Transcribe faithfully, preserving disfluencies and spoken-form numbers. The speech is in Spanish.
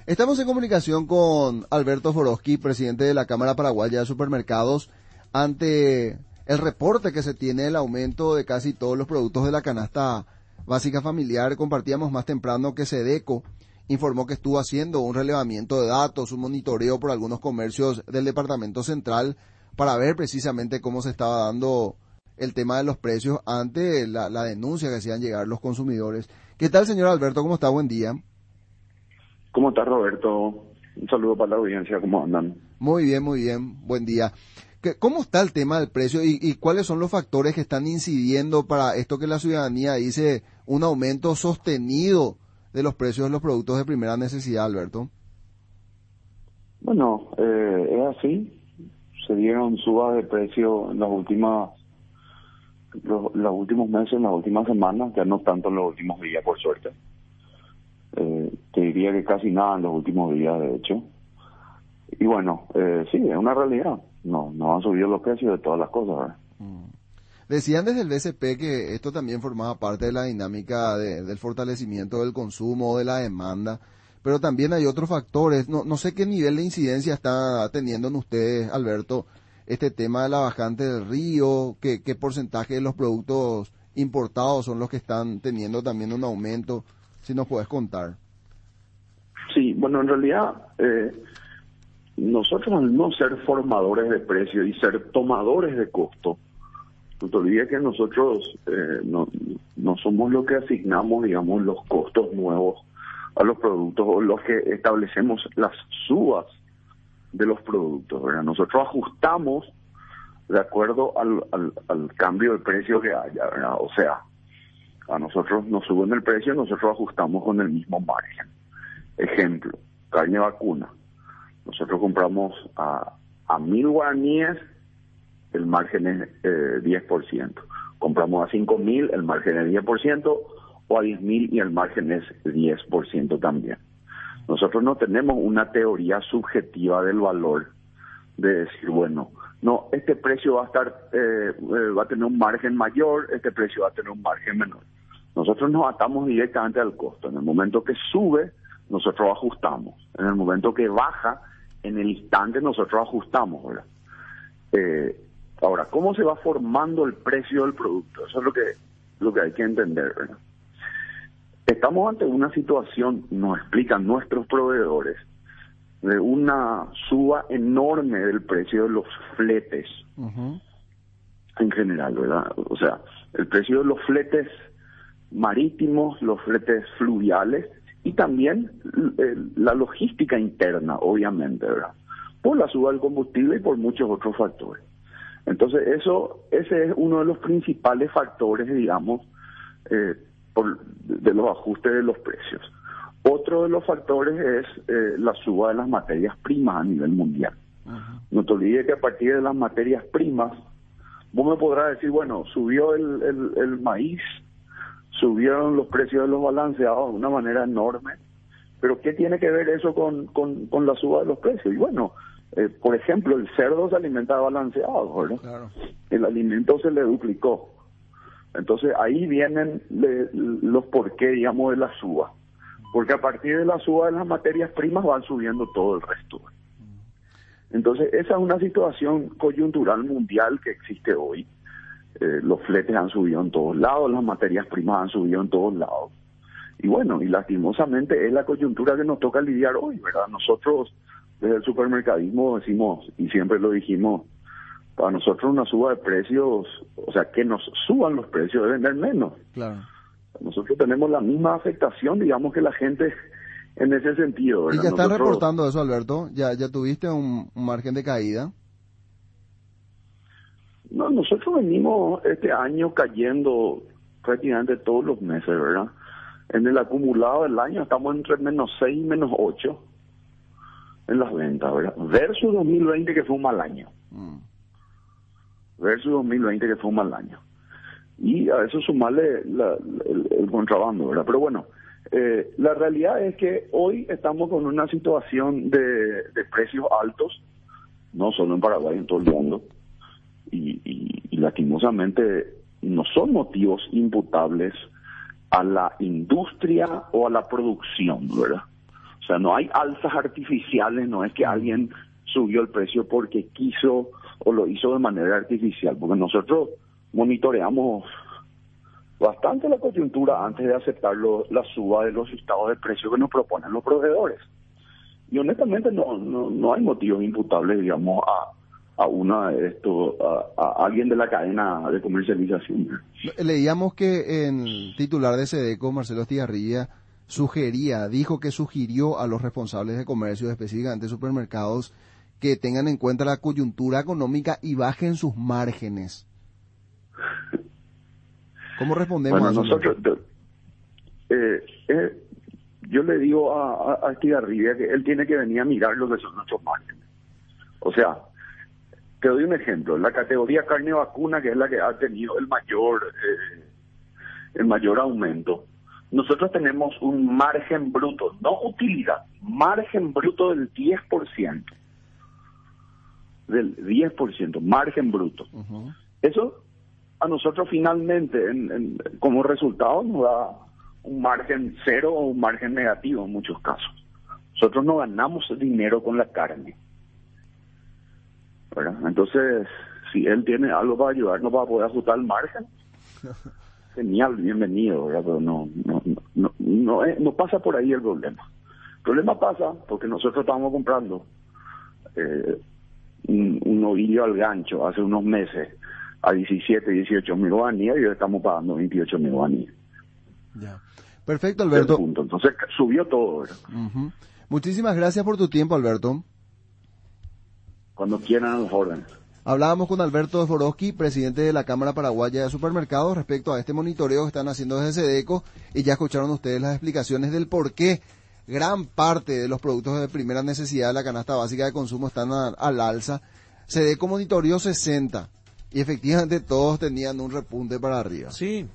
Estamos en comunicación con Alberto Forosky, presidente de la Cámara Paraguaya de Supermercados, ante el reporte que se tiene del aumento de casi todos los productos de la canasta básica familiar. Compartíamos más temprano que Sedeco informó que estuvo haciendo un relevamiento de datos, un monitoreo por algunos comercios del Departamento Central para ver precisamente cómo se estaba dando el tema de los precios ante la, la denuncia que hacían llegar los consumidores. ¿Qué tal, señor Alberto? ¿Cómo está? Buen día. ¿Cómo estás, Roberto? Un saludo para la audiencia, ¿cómo andan? Muy bien, muy bien, buen día. ¿Cómo está el tema del precio y, y cuáles son los factores que están incidiendo para esto que la ciudadanía dice un aumento sostenido de los precios de los productos de primera necesidad, Alberto? Bueno, eh, es así. Se dieron subas de precio en las últimas, los, los últimos meses, en las últimas semanas, ya no tanto en los últimos días, por suerte. Eh, te diría que casi nada en los últimos días, de hecho. Y bueno, eh, sí, es una realidad. No, no han subido los precios de todas las cosas, ¿verdad? Mm. Decían desde el B C P que esto también formaba parte de la dinámica de, del fortalecimiento del consumo, de la demanda, pero también hay otros factores. No, no sé qué nivel de incidencia está teniendo en ustedes, Alberto, este tema de la bajante del río, qué, qué porcentaje de los productos importados son los que están teniendo también un aumento. Si nos puedes contar. Sí, bueno, en realidad eh, nosotros al no ser formadores de precios y ser tomadores de costo, no te olvides que nosotros eh, no, no somos los que asignamos, digamos, los costos nuevos a los productos o los que establecemos las subas de los productos, ¿verdad? Nosotros ajustamos de acuerdo al, al, al cambio de precio que haya, ¿verdad? O sea, a nosotros nos suben el precio, nosotros ajustamos con el mismo margen. Ejemplo, carne vacuna. Nosotros compramos a, a mil guaraníes, el margen es eh, diez por ciento. Compramos a cinco mil, el margen es diez por ciento, o a diez mil y el margen es diez por ciento también. Nosotros no tenemos una teoría subjetiva del valor de decir, bueno, no, este precio va a estar, eh, eh, va a tener un margen mayor, este precio va a tener un margen menor. Nosotros nos atamos directamente al costo. En el momento que sube, nosotros ajustamos. En el momento que baja, en el instante nosotros ajustamos, ¿verdad? Eh, ahora, ¿cómo se va formando el precio del producto? Eso es lo que, lo que hay que entender, ¿verdad? Estamos ante una situación, nos explican nuestros proveedores, de una suba enorme del precio de los fletes, uh-huh, en general, ¿verdad? O sea, el precio de los fletes marítimos, los fletes fluviales y también eh, la logística interna, obviamente, ¿verdad? Por la suba del combustible y por muchos otros factores. Entonces, eso, ese es uno de los principales factores, digamos, eh, por, de los ajustes de los precios. Otro de los factores es eh, la suba de las materias primas a nivel mundial. Uh-huh. No te olvides que a partir de las materias primas, vos me podrás decir, bueno, subió el, el, el maíz, subieron los precios de los balanceados de una manera enorme, pero ¿qué tiene que ver eso con, con, con la suba de los precios? Y bueno, eh, por ejemplo, el cerdo se alimenta de balanceados, ¿verdad? Claro. El alimento se le duplicó. Entonces ahí vienen le, los porqué, digamos, de la suba. Porque a partir de la suba de las materias primas van subiendo todo el resto. Entonces esa es una situación coyuntural mundial que existe hoy. Eh, los fletes han subido en todos lados, las materias primas han subido en todos lados. Y bueno, y lastimosamente es la coyuntura que nos toca lidiar hoy, ¿verdad? Nosotros desde el supermercadismo decimos, y siempre lo dijimos, para nosotros una suba de precios, o sea, que nos suban los precios de vender menos. Claro. Nosotros tenemos la misma afectación, digamos, que la gente en ese sentido, ¿verdad? ¿Y ya están nosotros... reportando eso, Alberto? ¿Ya, ya tuviste un, un margen de caída? No, nosotros venimos este año cayendo prácticamente todos los meses, ¿verdad? En el acumulado del año estamos entre menos seis y menos ocho en las ventas, ¿verdad? Versus dos mil veinte, que fue un mal año. Mm. Versus dos mil veinte, que fue un mal año. Y a eso sumarle la, el, el contrabando, ¿verdad? Pero bueno, eh, la realidad es que hoy estamos con una situación de, de precios altos, no solo en Paraguay, en todo el mundo. Y, y, y lastimosamente no son motivos imputables a la industria o a la producción, ¿verdad? O sea, no hay alzas artificiales, no es que alguien subió el precio porque quiso o lo hizo de manera artificial, porque nosotros monitoreamos bastante la coyuntura antes de aceptar lo, la suba de los listados de precios que nos proponen los proveedores. Y honestamente no no, no hay motivos imputables, digamos, a, a una de esto, a, a alguien de la cadena de comercialización. Leíamos que el titular de SEDECO, Marcelo Estigarribia, sugería, dijo que sugirió a los responsables de comercio, específicamente supermercados, que tengan en cuenta la coyuntura económica y bajen sus márgenes. ¿Cómo respondemos bueno, a eso? Nosotros, eh, eh, yo le digo a, a, a Estigarribia que él tiene que venir a mirar lo que son nuestros márgenes. O sea, te doy un ejemplo. La categoría carne vacuna, que es la que ha tenido el mayor, eh, el mayor aumento, nosotros tenemos un margen bruto, no utilidad, margen bruto del diez por ciento. Del diez por ciento, margen bruto. Uh-huh. Eso a nosotros finalmente, en, en, como resultado, nos da un margen cero o un margen negativo en muchos casos. Nosotros no ganamos dinero con la carne, ¿verdad? Entonces, si él tiene algo para ayudarnos para poder ajustar el margen, genial, bienvenido, ¿verdad? Pero no, no, no, no, no, es, no pasa por ahí el problema. El problema pasa porque nosotros estábamos comprando eh, un, un novillo al gancho hace unos meses a diecisiete, dieciocho mil guaraníes y hoy estamos pagando veintiocho mil guaraníes. Ya. Perfecto, Alberto. Entonces subió todo, ¿verdad? Uh-huh. Muchísimas gracias por tu tiempo, Alberto. Cuando quieran, los órdenes. Hablábamos con Alberto Sborowski, presidente de la Cámara Paraguaya de Supermercados, respecto a este monitoreo que están haciendo desde SEDECO, y ya escucharon ustedes las explicaciones del por qué gran parte de los productos de primera necesidad de la canasta básica de consumo están a, al alza. SEDECO monitoreó sesenta, y efectivamente todos tenían un repunte para arriba. Sí.